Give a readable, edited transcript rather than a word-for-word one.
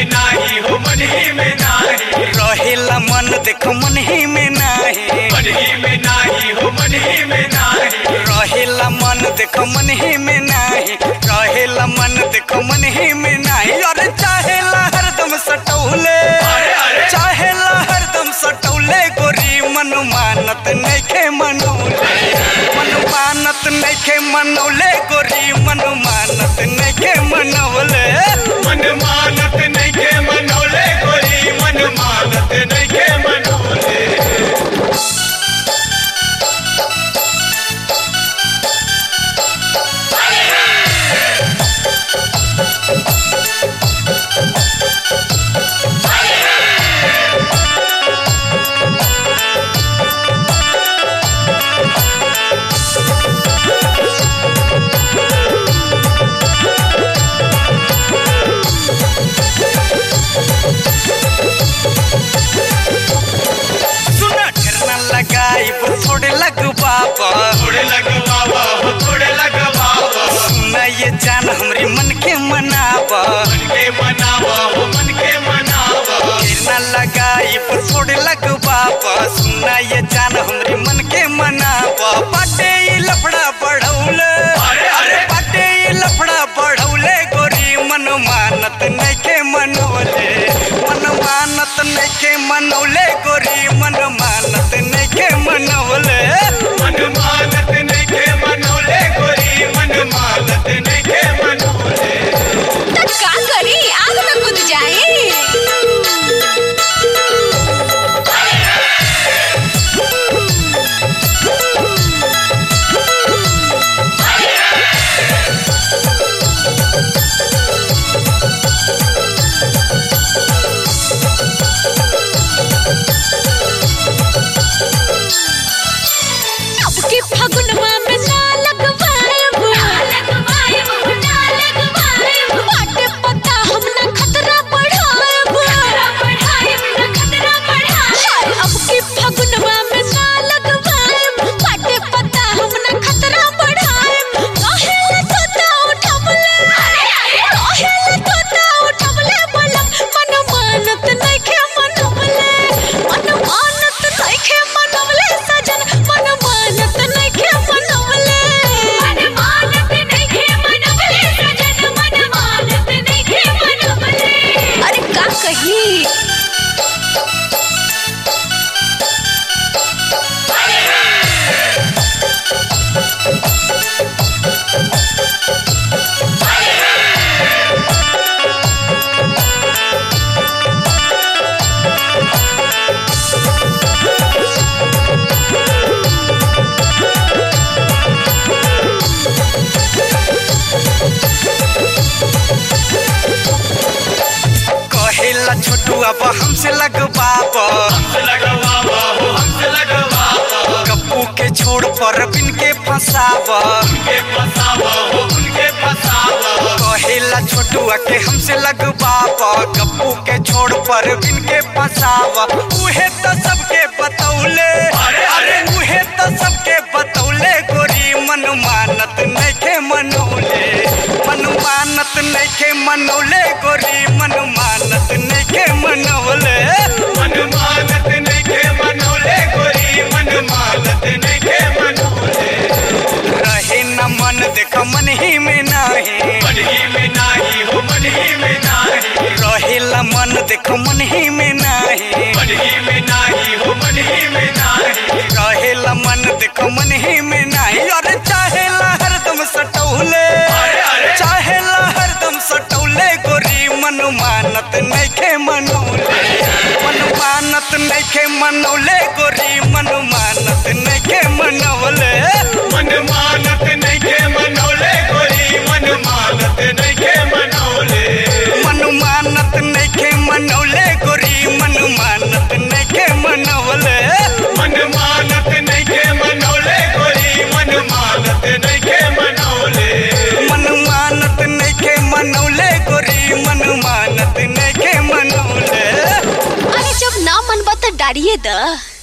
नाही हो मन ही में नाही रहेला मन देखो मन ही में नाही मन ही में नाही हो मन ही में नाही रहेला मन देखो मन ही में नाही रहेला मन देखो मन ही में नाही अरे चाहेला हरदम सटौले चाहेला हरदम सटौले गोरी मन मानत नइखे मनौले मन मानत नइखे मनौले गोरी मन मानत नइखे मनौले मन मानत नइखे मनौले गोरी मन मानत नइखे मनौले थोड़े लग बाबा थोड़े लग बाबा हो थोड़े लग बाबा सुना ये जान हमरी मन के मनावा मन के मनावा हो मन के मनावा गिरना लगाई पर थोड़े लग बाबा सुना ये जान हमरी मन के मनावा बाटे ये लफड़ा बढ़ौले अरे अरे बाटे ये लफड़ा बढ़ौले गोरी मन मानत नइखे मनौले मन मानत नइखे मनौले गोरी मन मानत नइखे मनौले मन मानत नइखे मनौले गोरी मन मानत नइखे मनौले तो का करी आग में कूद जाए छोटुआ हमसे लगवाबा हमसे लगवाबा हो हमसे लगवाबा गप्पू के छोड़ पर बिन के फंसावा उनके फसावा हो उनके फसावा कहेला छोटुआ के हमसे लगवाबा गप्पू के छोड़ पर बिन के फंसावा उहे तो सबके बतौले अरे अरे उहे तो सबके बतौले गोरी मन मानत नइखे मनौले मन मानत नइखे मनौले गोरी मन मानत नइखे मनौले मन मानत नइखे मनौले गोरी मन मानत नइखे मनौले रहे न मन देख मन ही में नाही मन ही में नाही हो मन ही में नाही रहेला मन देख मन ही में नाही मन ही में नाही हो मन ही में नाही रहेला मन देख मन ही में नाही अरे चाहेला हरदम सटौले चाहेला हरदम सटौले गोरी मन मानत नइखे मनौले मन मानत नइखे मनौले गोरी मन मानत नइखे मनौले मन मानत नइखे मनौले गोरी मन मानत नइखे मनौले मन मानत नइखे मनौले गोरी मन मानत नइखे मनौले मन मानत नइखे मनौले गोरी मन मानत नइखे मनौले मन मानत नइखे मनौले गोरी मन मानत नइखे मनौले अरे जब ना मन बता डारिए द